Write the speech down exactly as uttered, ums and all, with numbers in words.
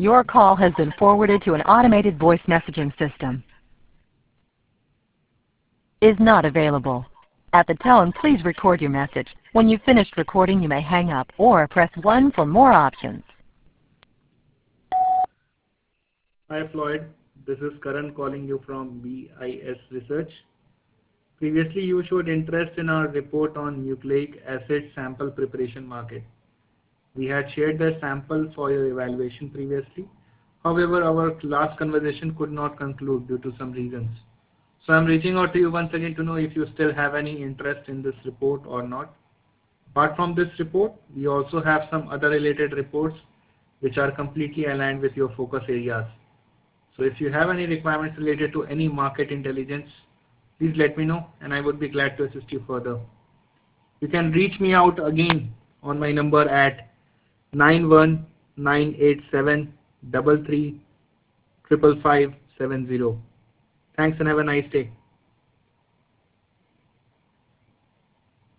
Your call has been forwarded to an automated voice messaging system. Is not available. At the tone, please record your message. When you've finished recording, you may hang up or press one for more options. Hi Floyd, this is Karan calling you from B I S Research. Previously you showed interest in our report on nucleic acid sample preparation market. We had shared the sample for your evaluation previously. However, our last conversation could not conclude due to some reasons. So I'm reaching out to you once again to know if you still have any interest in this report or not. Apart from this report, we also have some other related reports which are completely aligned with your focus areas. So if you have any requirements related to any market intelligence, please let me know and I would be glad to assist you further. You can reach me out again on my number at nine one nine eight seven three three five five seven zero. Thanks and have a nice day.